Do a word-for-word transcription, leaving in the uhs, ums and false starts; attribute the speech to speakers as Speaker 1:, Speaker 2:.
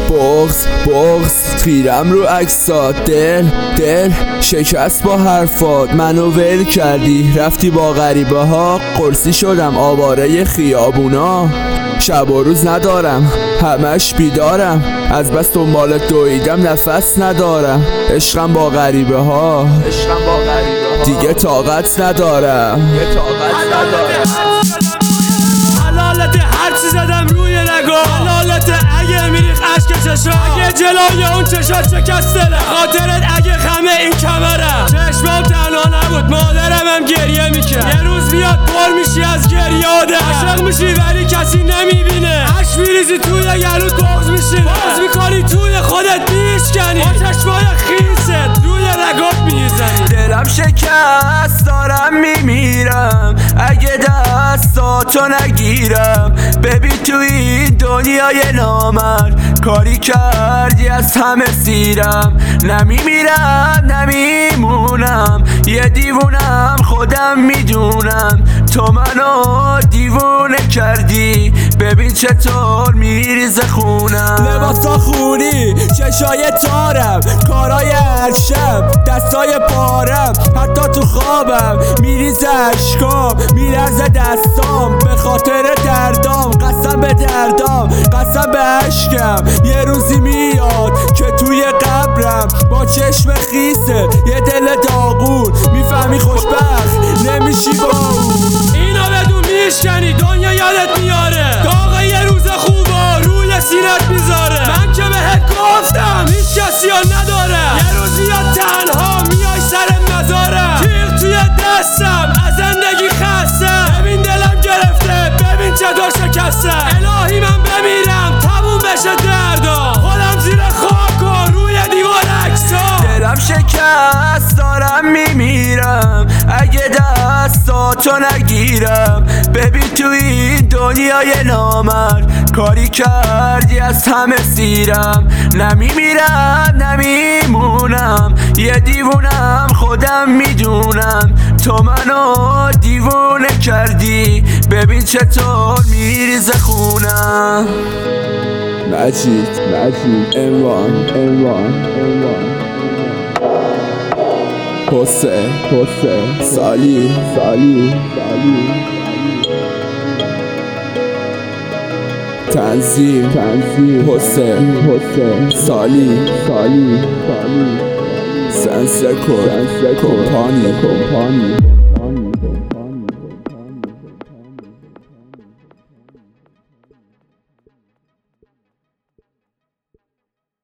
Speaker 1: بغز بغز خیرم رو عکسات، دل دل شکست با حرفات، منو ول کردی رفتی با غریبه ها، قرصی شدم آواره خیابونا، شب و روز ندارم همش بیدارم، از بس دنبالت دویدم نفس ندارم، عشقم با غریبه ها دیگه طاقت ندارم.
Speaker 2: حلالت هرچی زدم روی نگاه، حلالت اگه میریخ عشق چشا، اگه جلوی اون چشات شکسته خاطرت، اگه خمه این کمرم چشمام تنها نبود مادرم هم گریه میکرد، یه روز بیاد پر میشی از گریاده، عاشق میشی ولی کسی نمیبینه، عشق میریزی توی گلوت بغض میشینه، باز میکنی توی خودت میشکنی، با چشمای خیست روی رگات میزنی.
Speaker 1: دلم شکست دارم میمیرم اگه دستاتو نگیرم، ببین تو این دنیای نامرد کاری کردی از همه سیرم، نمیمیرم نمیمونم یه دیوونم خودم میدونم، تو منو دیوونه کردی ببین چطور میریزه خونم، لباسا خونی چشای تارم کارای هر شب دستای پارم، حتی تو خوابم میریزه اشکام میلرزه دستام به خاطر دردام، قسم به دردام قسم به عشقم، یه روزی میاد که توی قبرم با چشم خیسه یه دل داغون میفهمی خوشبخت نمیشی با اون،
Speaker 2: اینو بدون میشکنی دنیا یادت میاره، داغ یه روز خوبا روی سینت میذاره، من که بهت گفتم هیچ کسی ها نداره، یه روز یاد تنها میای سر مزارم، تیغ توی دستم از زندگی خستم، ببین دلم گرفته ببین چطور شکسته، الهی من بمیرم تموم بشه دردم، خودم زیر خاک و روی دیوار عکسام،
Speaker 1: دلم شکست دارم میمیرم اگه دستاتو نگیرم، ببین تو این دنیای نامرد کاری کردی از همه سیرم، نمیمیرم نمیمونم یه دیوونم خودم میدونم، تو منو دیوونه کردی ببین چطور میریزه خونم. مجید مجید اموان اموان اموان حسین حسین سالی سالی سالی تنظیم تنظیم حسین حسین سالی سالی سالی سنسر کمپانی کمپانی